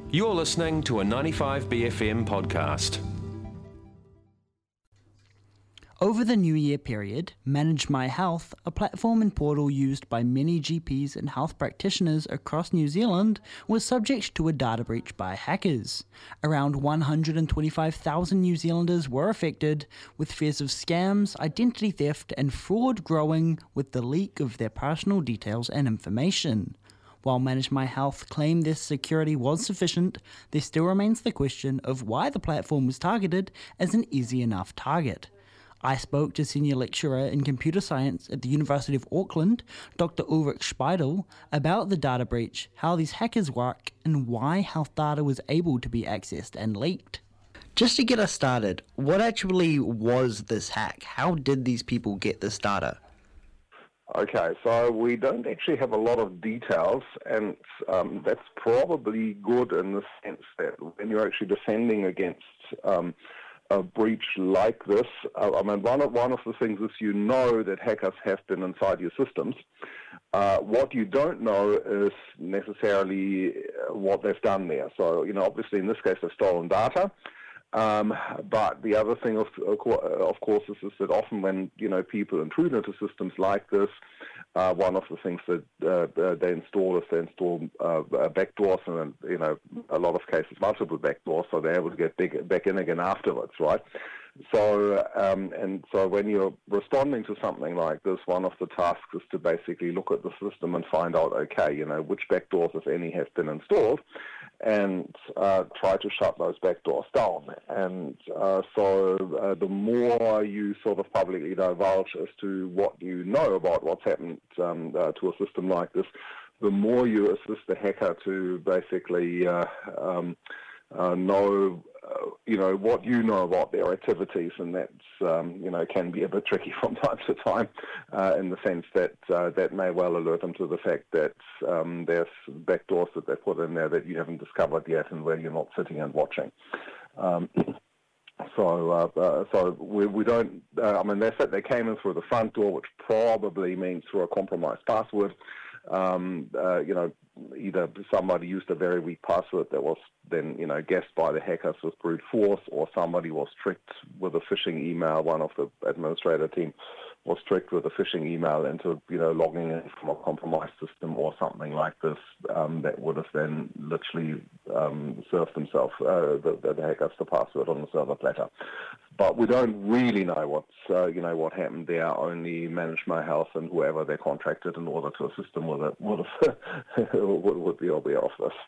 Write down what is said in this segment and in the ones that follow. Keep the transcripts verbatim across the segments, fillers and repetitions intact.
You're listening to a ninety-five B F M podcast. Over the New Year period, Manage My Health, a platform and portal used by many G Ps and health practitioners across New Zealand, was subject to a data breach by hackers. Around one hundred twenty-five thousand New Zealanders were affected, with fears of scams, identity theft and fraud growing with the leak of their personal details and information. While Manage My Health claimed their security was sufficient, there still remains the question of why the platform was targeted as an easy enough target. I spoke to Senior Lecturer in Computer Science at the University of Auckland, Doctor Ulrich Speidel, about the data breach, how these hackers work, and why health data was able to be accessed and leaked. Just to get us started, what actually was this hack? How did these people get this data? Okay, so we don't actually have a lot of details, and um, that's probably good in the sense that when you're actually defending against um, a breach like this, uh, I mean, one of, one of the things is you know that hackers have been inside your systems. Uh, what you don't know is necessarily what they've done there. So, you know, obviously in this case they've stolen data. Um, but the other thing, of, of course, is, is that often when, you know, people intrude into systems like this, uh, one of the things that uh, they install is they install uh, backdoors, and, you know, a lot of cases multiple backdoors, so they're able to get big, back in again afterwards, right? So, um, and so when you're responding to something like this, one of the tasks is to basically look at the system and find out, okay, you know, which backdoors, if any, have been installed, and uh, try to shut those backdoors down. And uh, so uh, the more you sort of publicly divulge as to what you know about what's happened um, uh, to a system like this, the more you assist the hacker to basically uh, um, uh, know Uh, you know, what you know about their activities, and that's, um, you know, can be a bit tricky from time to time uh, in the sense that uh, that may well alert them to the fact that um, there's backdoors that they put in there that you haven't discovered yet and where you're not sitting and watching. Um, so uh, uh, so we, we don't, uh, I mean, they said they came in through the front door, which probably means through a compromised password. Um, uh, you know, either somebody used a very weak password that was then, you know, guessed by the hackers with brute force, or somebody was tricked with a phishing email. One of the administrator team was tricked with a phishing email into, you know, logging in from a compromised system or something like this um, that would have then literally um, served themselves, uh, the, the hackers, the password on the server platter. But we don't really know what's, uh, you know, what happened there. Only Manage My Health and whoever they contracted in order to assist them with it would, have would, would be aware of this.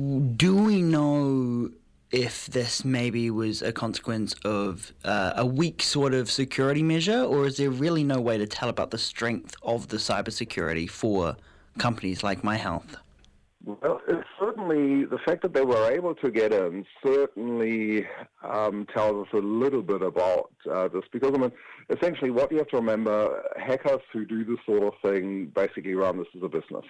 Do we know if this maybe was a consequence of uh, a weak sort of security measure, or is there really no way to tell about the strength of the cybersecurity for companies like My Health? Well, it's certainly, the fact that they were able to get in certainly um, tells us a little bit about uh, this, because, I mean, essentially what you have to remember, hackers who do this sort of thing basically run this as a business.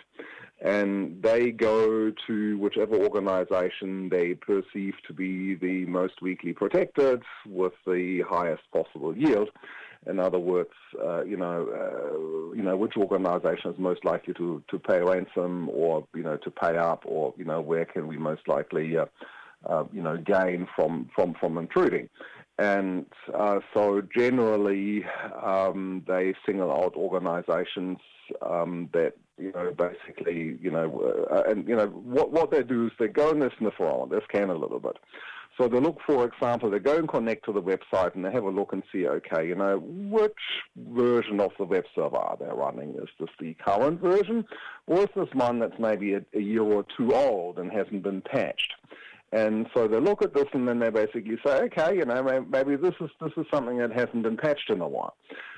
And they go to whichever organization they perceive to be the most weakly protected with the highest possible yield. In other words, uh, you know, uh, you know, which organization is most likely to, to pay ransom, or, you know, to pay up, or, you know, where can we most likely, uh, uh, you know, gain from, from, from intruding. And uh, so generally um, they single out organizations um, that, you know, basically, you know, uh, and, you know, what, what they do is they go and they sniff around, they scan a little bit. So they look, for example, they go and connect to the website and they have a look and see, okay, you know, which version of the web server are they running? Is this the current version, or is this one that's maybe a, a year or two old and hasn't been patched? And so they look at this and then they basically say, okay, you know, maybe this is this is something that hasn't been patched in a while.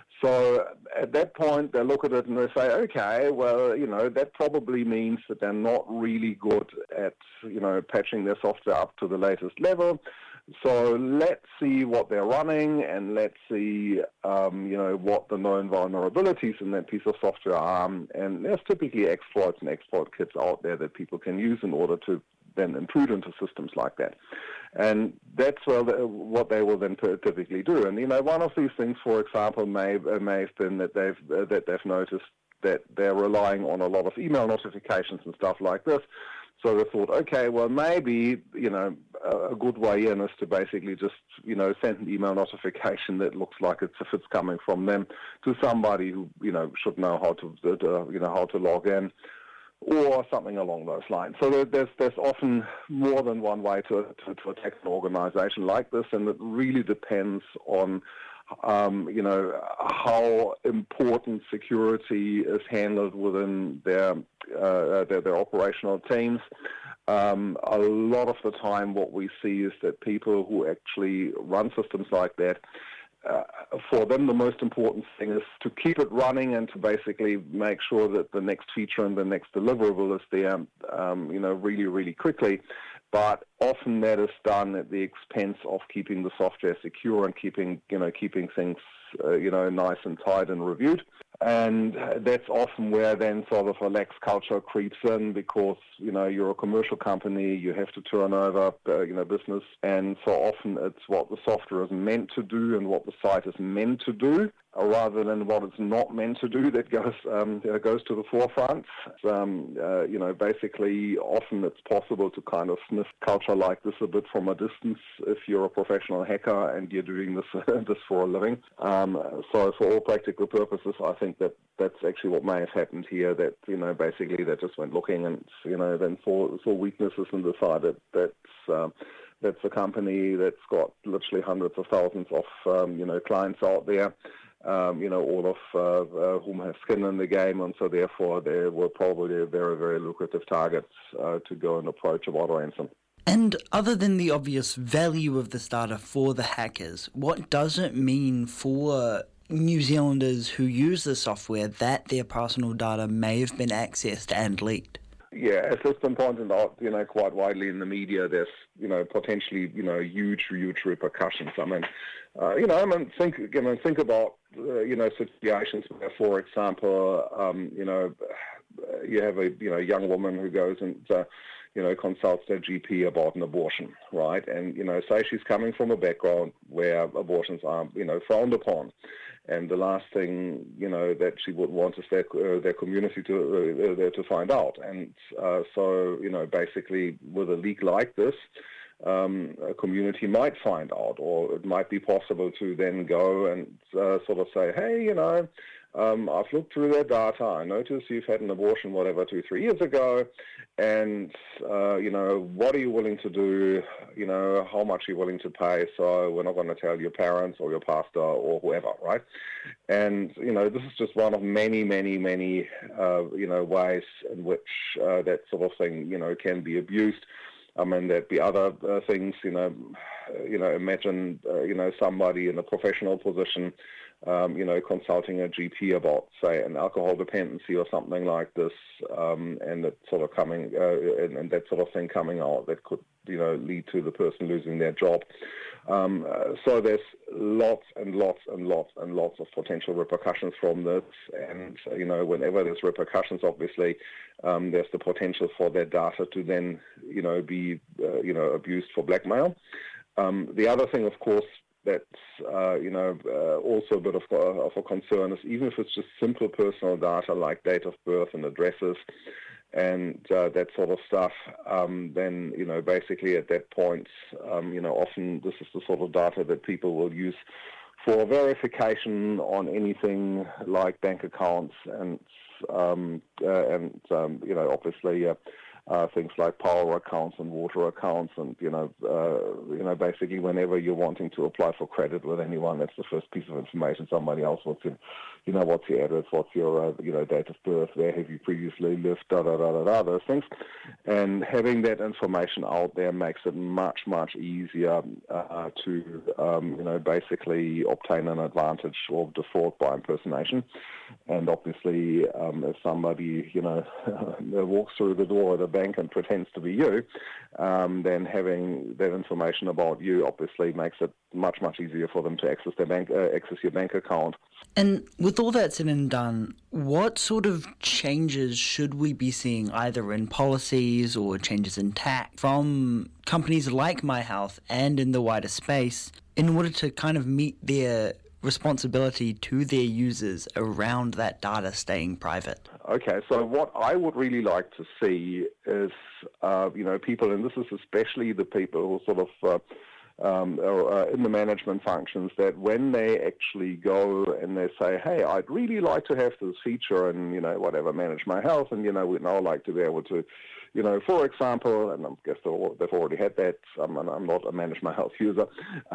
So at that point, they look at it and they say, okay, well, you know, that probably means that they're not really good at, you know, patching their software up to the latest level. So let's see what they're running, and let's see, um, you know, what the known vulnerabilities in that piece of software are. And there's typically exploits and exploit kits out there that people can use in order to then intrude into systems like that. And that's well, what they will then typically do. And, you know, one of these things, for example, may, may have been that they've, uh, that they've noticed that they're relying on a lot of email notifications and stuff like this. So they thought, okay, well, maybe, you know, a good way in is to basically just, you know, send an email notification that looks like it's if it's coming from them to somebody who, you know, should know how to, uh, you know, how to log in, or something along those lines. So there's there's often more than one way to to, to attack an organization like this, and it really depends on Um, you know, how important security is handled within their uh, their, their operational teams. Um, a lot of the time what we see is that people who actually run systems like that, uh, for them the most important thing is to keep it running and to basically make sure that the next feature and the next deliverable is there, um, you know, really, really quickly. But often that is done at the expense of keeping the software secure and keeping, you know, keeping things, uh, you know, nice and tight and reviewed. And that's often where then sort of a lax culture creeps in, because, you know, you're a commercial company, you have to turn over, uh, you know, business. And so often it's what the software is meant to do and what the site is meant to do, rather than what it's not meant to do that goes um, uh, goes to the forefront. Um, uh, you know, basically, often it's possible to kind of sniff culture like this a bit from a distance if you're a professional hacker and you're doing this this for a living. Um, so, for all practical purposes, I think that that's actually what may have happened here. That, you know, basically they just went looking and, you know, then saw saw weaknesses and decided that's um, that's a company that's got literally hundreds of thousands of um, you know clients out there. Um, you know, all of uh, uh, whom have skin in the game, and so therefore they were probably a very, very lucrative targets uh, to go and approach about ransom. And other than the obvious value of this data for the hackers, what does it mean for New Zealanders who use the software that their personal data may have been accessed and leaked? Yeah, as has been pointed out, you know, quite widely in the media, there's, you know, potentially, you know, huge, huge repercussions. I mean, uh, you know, I mean, think, you know, think about, uh, you know, situations where, for example, um, you know, you have a, you know, young woman who goes and, uh, you know, consults their G P about an abortion, right? And, you know, say she's coming from a background where abortions are, you know, frowned upon. And the last thing, you know, that she would want is their uh, their community to uh, to find out. And uh, so, you know, basically with a leak like this, um, a community might find out, or it might be possible to then go and uh, sort of say, hey, you know, um, I've looked through their data. I noticed you've had an abortion, whatever, two, three years ago. And, uh, you know, what are you willing to do? You know, how much are you willing to pay? So we're not going to tell your parents or your pastor or whoever, right? And, you know, this is just one of many, many, many, uh, you know, ways in which uh, that sort of thing, you know, can be abused. I mean, there'd be other uh, things, you know, you know, imagine, uh, you know, somebody in a professional position, Um, you know, consulting a G P about, say, an alcohol dependency or something like this, um, and it sort of coming, uh, and, and that sort of thing coming out that could, you know, lead to the person losing their job. Um, uh, so there's lots and lots and lots and lots of potential repercussions from this, and, uh, you know, whenever there's repercussions, obviously, um, there's the potential for their data to then, you know, be, uh, you know, abused for blackmail. Um, the other thing, of course, that's, uh, you know, uh, also a bit of, uh, of a concern is even if it's just simple personal data like date of birth and addresses and uh, that sort of stuff, um, then, you know, basically at that point, um, you know, often this is the sort of data that people will use for verification on anything like bank accounts and, um, uh, and um, you know, obviously uh, Uh, things like power accounts and water accounts, and you know, uh, you know, basically, whenever you're wanting to apply for credit with anyone, that's the first piece of information somebody else wants to, you know, what's your address, what's your, uh, you know, date of birth, where have you previously lived, da da da da da, those things, and having that information out there makes it much much easier uh, to, um, you know, basically obtain an advantage or defraud by impersonation, and obviously, um, if somebody, you know, walks through the door at a bank and pretends to be you, um, then having that information about you obviously makes it much, much easier for them to access their bank, uh, access your bank account. And with all that said and done, what sort of changes should we be seeing either in policies or changes in tax from companies like MyHealth and in the wider space in order to kind of meet their responsibility to their users around that data staying private? Okay, so what I would really like to see is uh, you know, people, and this is especially the people who sort of uh, um, are uh, in the management functions, that when they actually go and they say, hey, I'd really like to have this feature and, you know, whatever, manage my health, and, you know, we'd now like to be able to, you know, for example, and I guess they've already had that, um, and I'm not a Manage My Health user,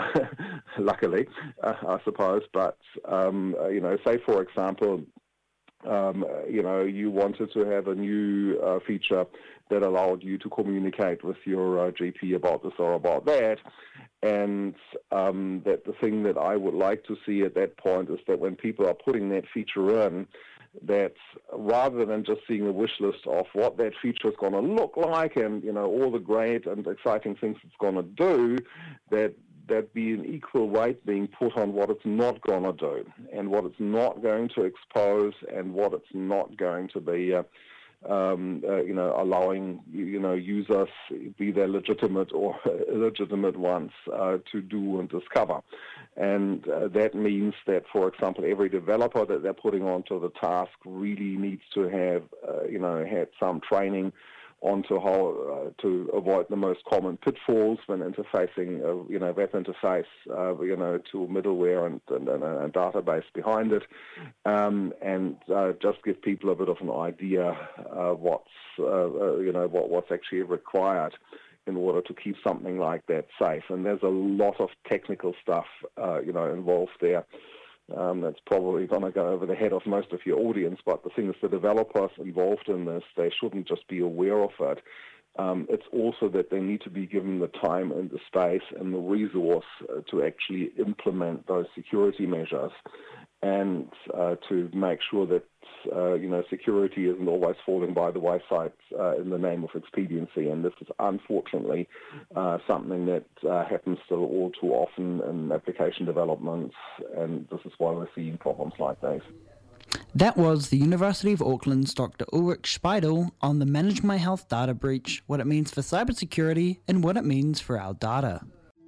luckily, uh, I suppose, but, um, you know, say, for example, um, you know, you wanted to have a new uh, feature that allowed you to communicate with your uh, G P about this or about that, and um, that the thing that I would like to see at that point is that when people are putting that feature in, that rather than just seeing a wish list of what that feature is going to look like and, you know, all the great and exciting things it's going to do, that that be an equal weight being put on what it's not going to do and what it's not going to expose and what it's not going to be, uh, um, uh, you know, allowing, you know, users, be they legitimate or illegitimate ones, uh, to do and discover. And uh, that means that, for example, every developer that they're putting onto the task really needs to have, uh, you know, had some training onto how uh, to avoid the most common pitfalls when interfacing, uh, you know, web interface, uh, you know, to middleware and, and, and a database behind it, um, and uh, just give people a bit of an idea uh, what's, uh, uh, you know, what, what's actually required in order to keep something like that safe. And there's a lot of technical stuff, uh, you know, involved there. Um, that's probably going to go over the head of most of your audience, but the thing is the developers involved in this, they shouldn't just be aware of it. Um, it's also that they need to be given the time and the space and the resource uh, to actually implement those security measures and uh, to make sure that, uh, you know, security isn't always falling by the wayside uh, in the name of expediency. And this is unfortunately uh, something that uh, happens still all too often in application developments, and this is why we're seeing problems like these. That was the University of Auckland's Doctor Ulrich Speidel on the Manage My Health data breach, what it means for cybersecurity and what it means for our data.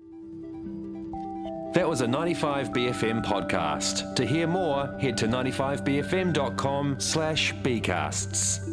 That was a ninety-five B F M podcast. To hear more, head to ninety-five b f m dot com slash bcasts.